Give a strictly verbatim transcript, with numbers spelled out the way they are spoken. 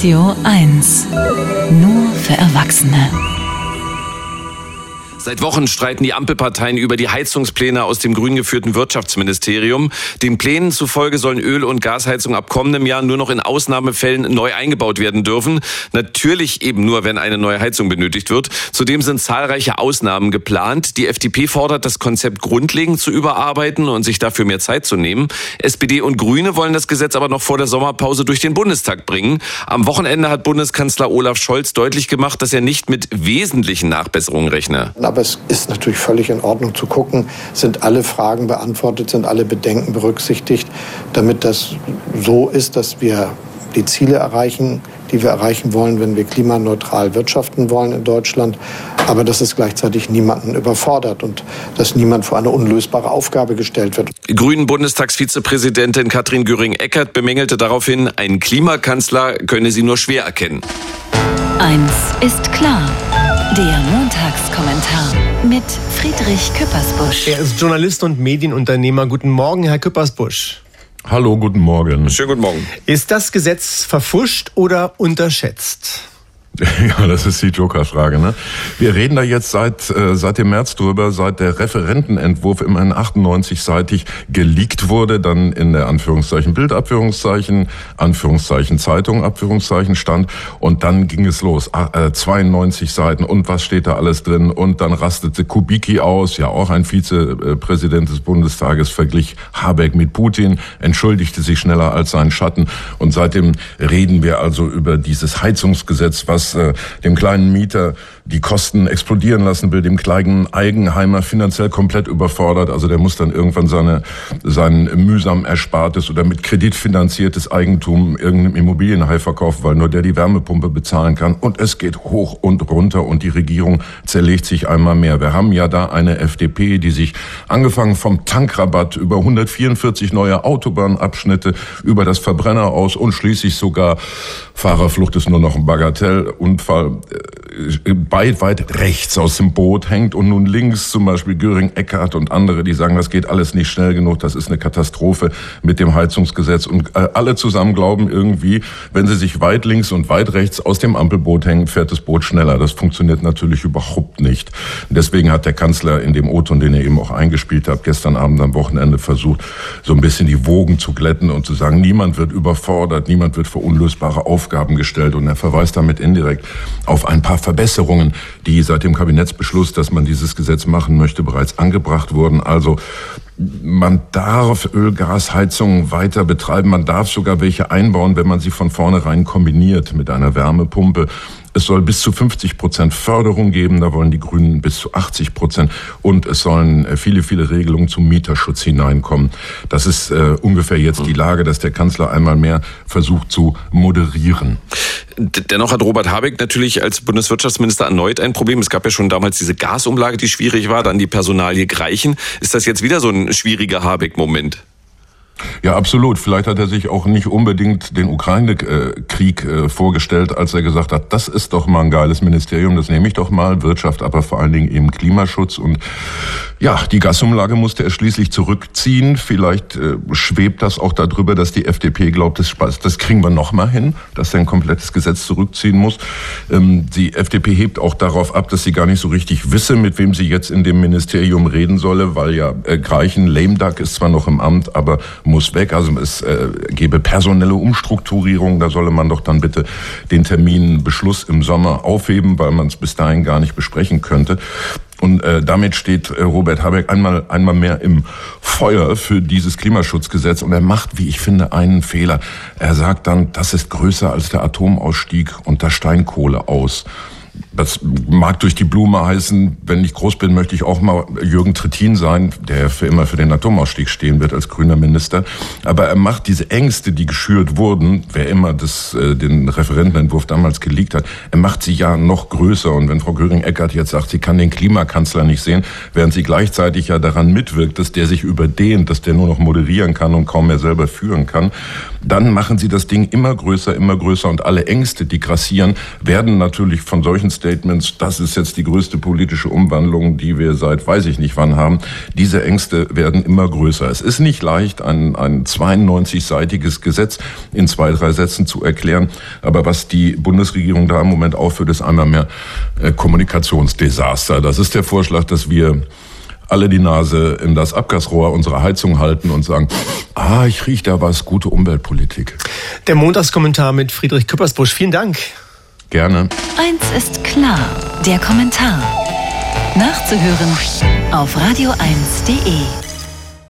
Radio eins. Nur für Erwachsene. Seit Wochen streiten die Ampelparteien über die Heizungspläne aus dem grün geführten Wirtschaftsministerium. Den Plänen zufolge sollen Öl- und Gasheizungen ab kommendem Jahr nur noch in Ausnahmefällen neu eingebaut werden dürfen. Natürlich eben nur, wenn eine neue Heizung benötigt wird. Zudem sind zahlreiche Ausnahmen geplant. Die F D P fordert, das Konzept grundlegend zu überarbeiten und sich dafür mehr Zeit zu nehmen. S P D und Grüne wollen das Gesetz aber noch vor der Sommerpause durch den Bundestag bringen. Am Wochenende hat Bundeskanzler Olaf Scholz deutlich gemacht, dass er nicht mit wesentlichen Nachbesserungen rechne. Aber es ist natürlich völlig in Ordnung zu gucken, sind alle Fragen beantwortet, sind alle Bedenken berücksichtigt, damit das so ist, dass wir die Ziele erreichen, die wir erreichen wollen, wenn wir klimaneutral wirtschaften wollen in Deutschland, aber dass es gleichzeitig niemanden überfordert und dass niemand vor eine unlösbare Aufgabe gestellt wird. Grünen Bundestagsvizepräsidentin Katrin Göring-Eckardt bemängelte daraufhin, ein Klimakanzler könne sie nur schwer erkennen. Eins ist klar. Der Montagskommentar mit Friedrich Küppersbusch. Er ist Journalist und Medienunternehmer. Guten Morgen, Herr Küppersbusch. Hallo, guten Morgen. Schönen guten Morgen. Ist das Gesetz verpfuscht oder unterschätzt? Ja, das ist die Joker-Frage, ne? Wir reden da jetzt seit äh, seit dem März drüber, seit der Referentenentwurf immerhin achtundneunzig-seitig geleakt wurde, dann in der Anführungszeichen Bild, Abführungszeichen, Anführungszeichen Zeitung, Abführungszeichen stand und dann ging es los. Äh, zweiundneunzig Seiten und was steht da alles drin? Und dann rastete Kubicki aus, ja auch ein Vizepräsident des Bundestages, verglich Habeck mit Putin, entschuldigte sich schneller als sein Schatten und seitdem reden wir also über dieses Heizungsgesetz, was dem kleinen Mieter die Kosten explodieren lassen will, dem kleinen Eigenheimer finanziell komplett überfordert. Also der muss dann irgendwann seine sein mühsam erspartes oder mit Kredit finanziertes Eigentum irgendeinem Immobilienhai verkaufen, weil nur der die Wärmepumpe bezahlen kann. Und es geht hoch und runter und die Regierung zerlegt sich einmal mehr. Wir haben ja da eine F D P, die sich angefangen vom Tankrabatt über hundertvierundvierzig neue Autobahnabschnitte, über das Verbrenner aus und schließlich sogar Fahrerflucht ist nur noch ein Bagatellunfall, weit, weit rechts aus dem Boot hängt und nun links zum Beispiel Göring-Eckardt und andere, die sagen, das geht alles nicht schnell genug, das ist eine Katastrophe mit dem Heizungsgesetz und alle zusammen glauben irgendwie, wenn sie sich weit links und weit rechts aus dem Ampelboot hängen, fährt das Boot schneller. Das funktioniert natürlich überhaupt nicht. Deswegen hat der Kanzler in dem O-Ton, den er eben auch eingespielt hat, gestern Abend am Wochenende versucht, so ein bisschen die Wogen zu glätten und zu sagen, niemand wird überfordert, niemand wird vor unlösbare Aufgaben gestellt und er verweist damit indirekt auf ein paar Verbesserungen, die seit dem Kabinettsbeschluss, dass man dieses Gesetz machen möchte, bereits angebracht wurden. Also man darf Öl-Gas-Heizungen weiter betreiben, man darf sogar welche einbauen, wenn man sie von vornherein kombiniert mit einer Wärmepumpe. Es soll bis zu fünfzig Prozent Förderung geben, da wollen die Grünen bis zu achtzig Prozent und es sollen viele, viele Regelungen zum Mieterschutz hineinkommen. Das ist äh, ungefähr jetzt die Lage, dass der Kanzler einmal mehr versucht zu moderieren. Dennoch hat Robert Habeck natürlich als Bundeswirtschaftsminister erneut ein Problem. Es gab ja schon damals diese Gasumlage, die schwierig war, dann die Personalie Greichen. Ist das jetzt wieder so ein schwieriger Habeck-Moment? Ja, absolut. Vielleicht hat er sich auch nicht unbedingt den Ukraine-Krieg vorgestellt, als er gesagt hat, das ist doch mal ein geiles Ministerium, das nehme ich doch mal, Wirtschaft, aber vor allen Dingen eben Klimaschutz. Und ja, die Gasumlage musste er schließlich zurückziehen. Vielleicht äh, schwebt das auch darüber, dass die F D P glaubt, das, das kriegen wir noch mal hin, dass er ein komplettes Gesetz zurückziehen muss. Ähm, die F D P hebt auch darauf ab, dass sie gar nicht so richtig wisse, mit wem sie jetzt in dem Ministerium reden solle, weil ja äh, Greichen, Lame Duck ist zwar noch im Amt, aber muss weg. Also es äh, gäbe personelle Umstrukturierung. Da solle man doch dann bitte den Terminbeschluss im Sommer aufheben, weil man es bis dahin gar nicht besprechen könnte. Und äh, damit steht äh, Robert Habeck einmal einmal mehr im Feuer für dieses Klimaschutzgesetz. Und er macht, wie ich finde, einen Fehler. Er sagt dann, das ist größer als der Atomausstieg unter Steinkohle aus. Das mag durch die Blume heißen, wenn ich groß bin, möchte ich auch mal Jürgen Trittin sein, der für immer für den Atomausstieg stehen wird als grüner Minister. Aber er macht diese Ängste, die geschürt wurden, wer immer das, äh, den Referentenentwurf damals geleakt hat, er macht sie ja noch größer. Und wenn Frau Göring-Eckardt jetzt sagt, sie kann den Klimakanzler nicht sehen, während sie gleichzeitig ja daran mitwirkt, dass der sich überdehnt, dass der nur noch moderieren kann und kaum mehr selber führen kann, dann machen sie das Ding immer größer, immer größer. Und alle Ängste, die grassieren, werden natürlich von solchen solchen Statements, das ist jetzt die größte politische Umwandlung, die wir seit weiß ich nicht wann haben. Diese Ängste werden immer größer. Es ist nicht leicht, ein, ein zweiundneunzig-seitiges Gesetz in zwei, drei Sätzen zu erklären. Aber was die Bundesregierung da im Moment aufführt, ist einmal mehr äh, Kommunikationsdesaster. Das ist der Vorschlag, dass wir alle die Nase in das Abgasrohr unserer Heizung halten und sagen, ah, ich rieche da was, gute Umweltpolitik. Der Montagskommentar mit Friedrich Küppersbusch. Vielen Dank. Gerne. Eins ist klar, der Kommentar. Nachzuhören auf radio eins punkt de.